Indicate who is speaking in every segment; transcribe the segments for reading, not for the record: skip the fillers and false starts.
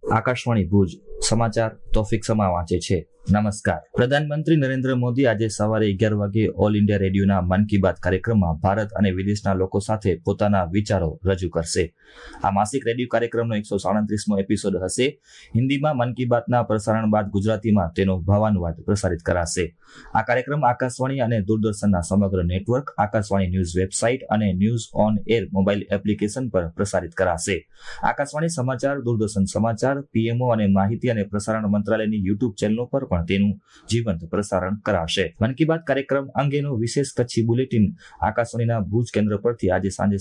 Speaker 1: આકાશવાણી ભુજ સમાચાર તોફિક સમા વાંચે છે. નમસ્કાર. પ્રધાનમંત્રી નરેન્દ્ર મોદી આજે સવારે 11 વાગે ઓલ ઇન્ડિયા રેડિયોના મન કી બાત કાર્યક્રમમાં ભારત અને વિદેશના લોકો સાથે પોતાના વિચારો રજૂ કરશે. આ માસિક રેડિયો કાર્યક્રમનો 137મો એપિસોડ હશે. હિન્દીમાં મન કી બાતના પ્રસારણ બાદ ગુજરાતીમાં તેનો ભાવાનુવાદ પ્રસારિત કરાશે. આ કાર્યક્રમ આકાશવાણી અને દૂરદર્શનના સમગ્ર નેટવર્ક, આકાશવાણી ન્યૂઝ વેબસાઇટ અને news on air mobile application પર પ્રસારિત કરાશે. આકાશવાણી સમાચાર, દૂરદર્શન સમાચાર, પીએમઓ અને માહિતી અને પ્રસારણ મંત્રાલયની યુટ્યુબ ચેનલો પર પણ તેનું જીવંત પ્રસારણ કરાશે. મન કી બાત કાર્યક્રમ અંગેનું વિશેષ કચ્છી બુલેટિન આકાશવાણીના ભુજ કેન્દ્ર પરથી આજે સાંજે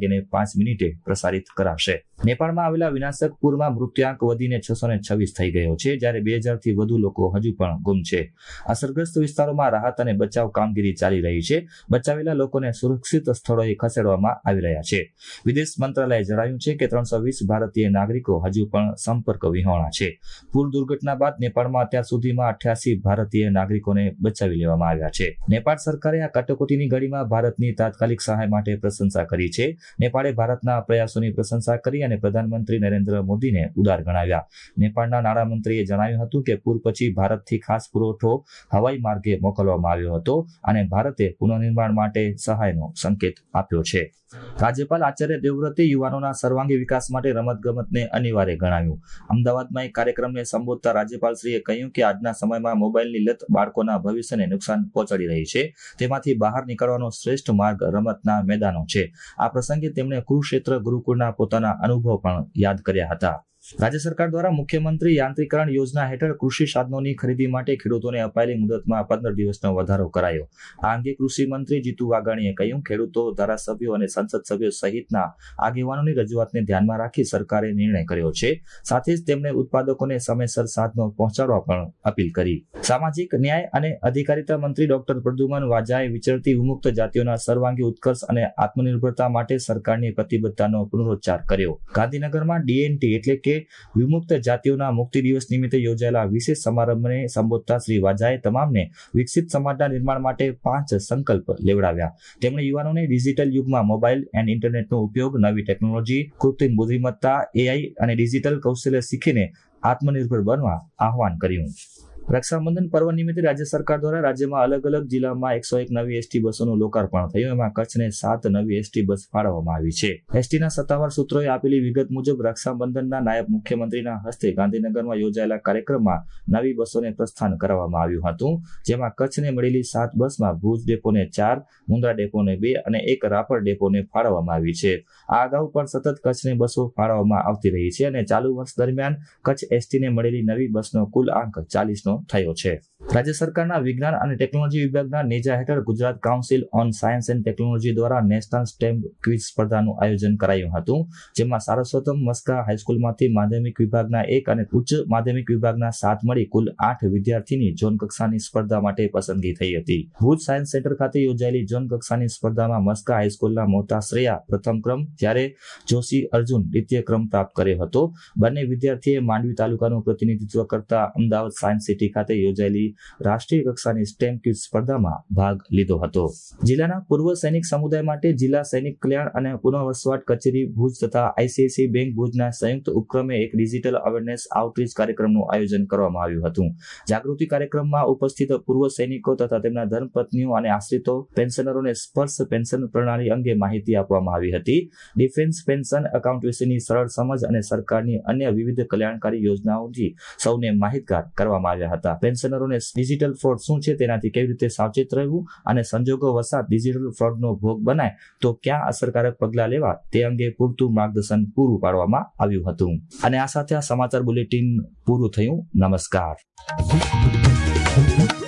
Speaker 1: 7:05 પ્રસારિત કરાશે. નેપાળમાં આવેલા વિનાશક પૂરમાં મૃત્યુઆંક વધીને 626 થઈ ગયો છે, જ્યારે 2000 થી વધુ લોકો હજુ પણ ગુમ છે. અસરગ્રસ્ત વિસ્તારોમાં રાહત અને બચાવ કામગીરી ચાલી રહી છે. બચાવેલા લોકોને સુરક્ષિત સ્થળોએ ખસેડવામાં આવી રહ્યા છે. વિદેશ મંત્રાલયે જણાવ્યું છે કે 320 ભારતીય નાગરિકો હજુ પણ સંપર્ક વિહોણા છે. પૂર દુર્ઘટના બાદ નેપાળમાં અત્યાર સુધીમાં 88 ભારતીય નાગરિકોને બચાવી લેવામાં આવ્યા છે. નેપાળ સરકારે આ કટોકટીની ઘડીમાં ભારતની તાત્કાલિક સહાય માટે પ્રશંસા કરી છે. નેપાળે ભારતના પ્રયાસોની પ્રશંસા કરી અને પ્રધાનમંત્રી નરેન્દ્ર મોદીને ઉદાર ગણાવ્યા. નેપાળના નાણામંત્રીએ જણાવ્યું હતું કે પૂર પછી ભારતથી ખાસ પુરવઠો હવાઈ માર્ગે મોકલવામાં આવ્યો હતો અને ભારતે પુનઃનિર્માણ માટે સહાયનો સંકેત આપ્યો છે. રાજ્યપાલ આચાર્ય દેવવ્રતે યુવાનોના સર્વાંગી વિકાસ માટે રમતગમતને અનિવાર્ય ગણાવ્યું. અમદાવાદમાં એક કાર્યક્રમને સંબોધતા રાજ્યપાલશ્રીએ કહ્યું કે આજના સમયમાં મોબાઈલની લત બાળકોના ભવિષ્યને નુકસાન પહોંચાડી રહી છે. તેમાંથી બહાર નીકળવાનો શ્રેષ્ઠ માર્ગ રમતના મેદાનો છે. આ પ્રસંગે તેમણે કુરુક્ષેત્ર ગુરુકુળના પોતાના અનુભવ પણ યાદ કર્યા હતા. રાજ્ય સરકાર દ્વારા મુખ્યમંત્રી યાંત્રીકરણ યોજના હેઠળ કૃષિ સાધનોની ખરીદી માટે ખેડૂતોને અપાયેલી મુદતમાં 15 દિવસનો વધારો કરાયો. આ અંગે કૃષિ મંત્રી જીતુ વાઘાણીએ કહ્યું, ખેડૂતો, ધારાસભ્યો અને સંસદ સભ્યો સહિતના આગેવાનોની રજૂઆતને ધ્યાનમાં રાખી સરકારે નિર્ણય કર્યો છે. સાથે જ તેમણે ઉત્પાદકોને સમયસર સાધનો પહોંચાડવા પણ અપીલ કરી. સામાજિક ન્યાય અને અધિકારિતા મંત્રી ડોક્ટર પ્રદ્યુમન વાજાએ વિચરતી વિમુક્ત જાતિઓના સર્વાંગી ઉત્કર્ષ અને આત્મનિર્ભરતા માટે સરકારની પ્રતિબદ્ધતાનો પુનરોચ્ચાર કર્યો. ગાંધીનગરમાં ડીએનટી એટલે કે વિમુક્ત જાતિઓના મુક્તિ દિવસ નિમિત્તે યોજાયેલા વિશેષ સમારંભને સંબોધતા શ્રી વાજાએ તમામને વિકસિત સમાજના નિર્માણ માટે 5 સંકલ્પ લેવડાવ્યા. તેમણે યુવાનોને ડિજિટલ યુગમાં મોબાઈલ એન્ડ ઇન્ટરનેટનો ઉપયોગ, નવી ટેકનોલોજી, કૃત્રિમ બુદ્ધિમત્તા, એઆઈ અને ડિજિટલ કૌશલ્ય શીખીને આત્મનિર્ભર બનવા આહવાન કર્યું. રક્ષાબંધન પર્વ નિમિત્તે રાજ્ય સરકાર દ્વારા રાજ્યમાં અલગ અલગ જિલ્લામાં 101 નવી એસટી બસોનું લોકાર્પણ થયું. એમાં કચ્છને 7 નવી એસટી બસ ફાળવવામાં આવી છે. એસટીના સત્તાવાર સૂત્રોએ આપેલી વિગત મુજબ રક્ષાબંધનના નાયબ મુખ્યમંત્રીના હસ્તે ગાંધીનગરમાં યોજાયેલા કાર્યક્રમમાં નવી બસોને પ્રસ્થાન કરાવવામાં આવ્યું હતું. જેમાં કચ્છને મળેલી 7 બસમાં ભુજ ડેપોને 4, મુન્દ્રા ડેપોને 2 અને 1 રાપર ડેપોને ફાળવવામાં આવી છે. આ અગાઉ પણ સતત કચ્છને બસો ફાળવવામાં આવતી રહી છે અને ચાલુ વર્ષ દરમિયાન કચ્છ એસટીને મળેલી નવી બસનો કુલ આંક 40નો થયો છે. રાજ્ય સરકારના વિજ્ઞાન અને ટેકનોલોજી વિભાગના નેજા હેઠળ Gujarat council on science and technology દ્વારા નેશનલ સ્ટેમ ક્વિઝ સ્પર્ધાનું આયોજન કરાયું હતું. જેમાં સારસ્વતમ મસ્કા હાઈસ્કૂલમાંથી માધ્યમિક વિભાગના 1 અને ઉચ્ચ માધ્યમિક વિભાગના 7 મળી કુલ 8 વિદ્યાર્થીની ઝોન કક્ષાની સ્પર્ધા માટે પસંદગી થઈ હતી. ભુજ સાયન્સ સેન્ટર ખાતે યોજાયેલી ઝોન કક્ષાની સ્પર્ધામાં મસ્કા હાઈસ્કૂલના મોટા શ્રેયા પ્રથમ ક્રમ, જ્યારે જોશી અર્જુન દ્વિતીય ક્રમ પ્રાપ્ત કર્યો હતો. બંને વિદ્યાર્થીએ માંડવી તાલુકાનું પ્રતિનિધિત્વ કરતા અમદાવાદ સાયન્સ સિટી ખાતે યોજાયેલી રાષ્ટ્રીય કક્ષાની સ્ટેમ ક્વિઝ સ્પર્ધામાં ભાગ લીધો હતો. જિલ્લાના પૂર્વ સૈનિક સમુદાય માટે જિલ્લા સૈનિક કલ્યાણ અને પુનઃવસવાટ કચેરી ભુજ તથા આઈસીઆઈસીઆઈ બેંક ભુજના સંયુક્ત ઉપક્રમે એક ડિજિટલ અવેરનેસ આઉટરીચ કાર્યક્રમનું આયોજન કરવામાં આવ્યું હતું. જાગૃતિ કાર્યક્રમમાં ઉપસ્થિત પૂર્વ સૈનિકો તથા તેમના ધર્મપત્નીઓ અને આશ્રિતો પેન્શનરોને સ્પર્શ પેન્શન પ્રણાલી અંગે માહિતી આપવામાં આવી હતી. ડિફેન્સ પેન્શન એકાઉન્ટ વિશેની સરળ સમજ અને સરકારની અન્ય વિવિધ કલ્યાણકારી યોજનાઓથી સૌને માહિતગાર કરવામાં આવ્યા હતા. પેન્શનરોને ડિજિટલ ફ્રોડ શું છે, તેનાથી કેવી રીતે સાવચેત રહેવું અને સંજોગો વસાત ડિજિટલ ફ્રોડનો ભોગ બનાય તો ક્યાં અસરકારક પગલાં લેવા તે અંગે પૂરતું માર્ગદર્શન પૂરું પાડવામાં આવ્યું હતું. અને આ સાથે આ સમાચાર બુલેટિન પૂરું થયું. નમસ્કાર.